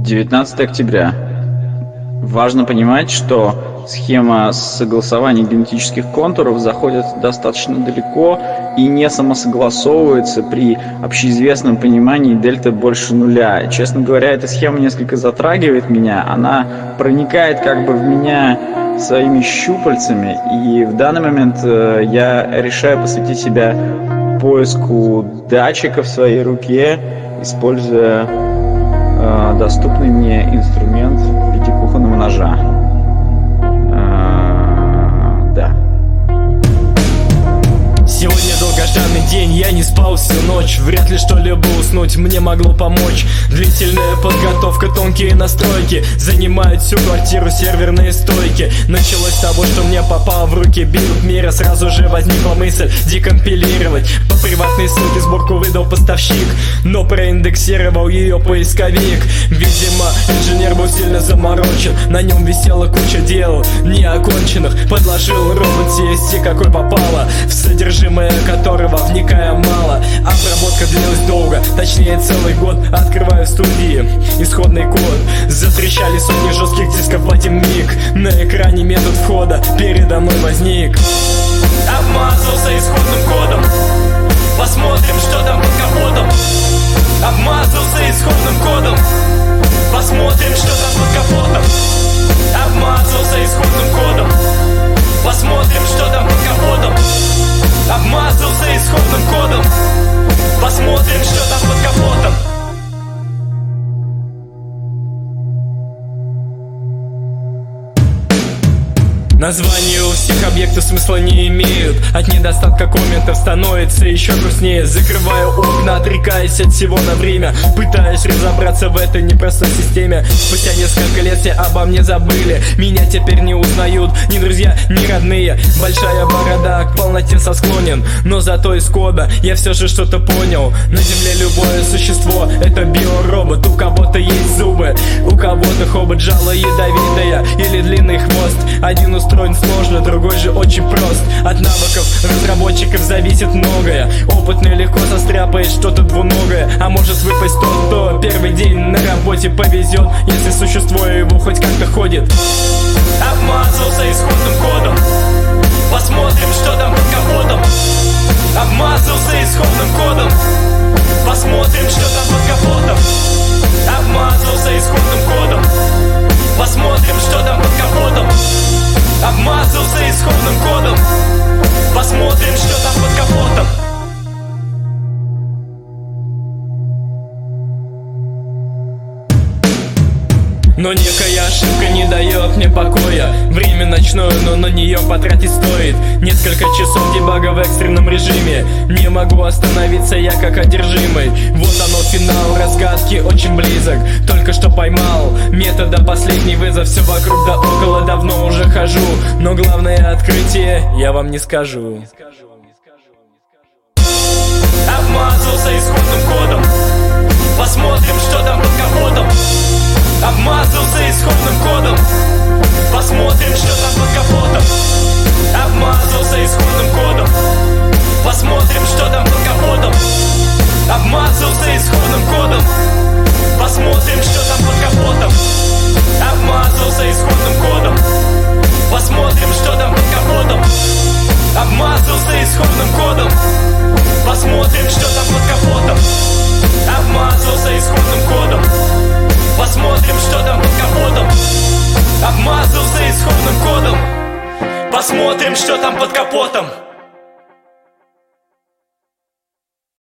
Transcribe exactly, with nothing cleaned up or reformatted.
девятнадцатое октября. Важно понимать, что схема согласования генетических контуров заходит достаточно далеко и не самосогласовывается при общеизвестном понимании дельта больше нуля. Честно говоря, эта схема несколько затрагивает меня, она проникает как бы в меня своими щупальцами, и в данный момент э, я решаю посвятить себя поиску датчика в своей руке, используя э, доступный мне инструмент в виде кухонного ножа. Э, да. Сегодня долгожданный день, я не спал всю ночь. Вряд ли что-либо уснуть мне могло помочь. Длительная подготовка, тонкие настройки занимают всю квартиру, серверные стойки. Началось с того, что мне попал в руки билд мира. Сразу же возникла мысль декомпилировать. По приватной ссылке сборку выдал поставщик, но проиндексировал ее поисковик. Видимо, инженер был сильно заморочен, на нем висела куча дел неоконченных. Подложил робот си эс си какой попало, в содержимое которого вникая мало. Обработка длилась долго, точнее целый год. Открываю в студии исходный код. Затрещали сотни жестких дисков в один миг. На экране метод входа передо мной возник. Обмазался исходным кодом, посмотрим, что там под капотом. Обмазался исходным кодом, посмотрим, что там под капотом. Обмазался исходным кодом, посмотрим, что там под капотом. Обмазался исходным кодом, посмотрим, что там под капотом. Названия у всех объектов смысла не имеют. От недостатка комментов становится еще грустнее. Закрываю окна, отрекаясь от всего на время, пытаясь разобраться в этой непростой системе. Спустя несколько лет все обо мне забыли. Меня теперь не узнают ни друзья, ни родные. Большая борода к полноте сосклонен, но зато из кода я все же что-то понял. На земле любое существо — это биоробот. У кого-то есть зубы, у кого-то хобот, жало ядовитое или длинный хвост. Один устроен сложно, другой же очень прост. От навыков разработчиков зависит многое. Опытный легко состряпает что-то двуногое, а может выпасть тот, кто первый день на работе повезет, если существо его хоть как-то ходит. Обмазался исходным кодом, посмотрим, что там под капотом. Обмазался исходным кодом, посмотрим, что там под капотом. Обмазался исходным кодом, посмотрим, что там под капотом. Обмазался исходным кодом, посмотрим, что там под капотом. Но некая ошибка не дает мне покоя. Время ночное, но на нее потратить стоит несколько часов дебага в экстренном режиме. Не могу остановиться я как одержимый. Вот оно, финал разгадки очень близок. Только что поймал метода последний вызов. Все вокруг да около давно уже хожу, но главное открытие я вам не скажу. Обмазался исходным кодом, посмотрим, что там под капотом. Обмазался исходным кодом, посмотрим, что там под капотом. Обмазался исходным кодом, посмотрим, что там под капотом. Обмазался исходным кодом, посмотрим, что там под капотом. Обмазался исходным кодом, посмотрим, что там под капотом. Обмазался исходным кодом, посмотрим, что там под капотом. Обмазался исходным кодом, посмотрим, что там под капотом. Обмазался исходным кодом, посмотрим, что там под капотом.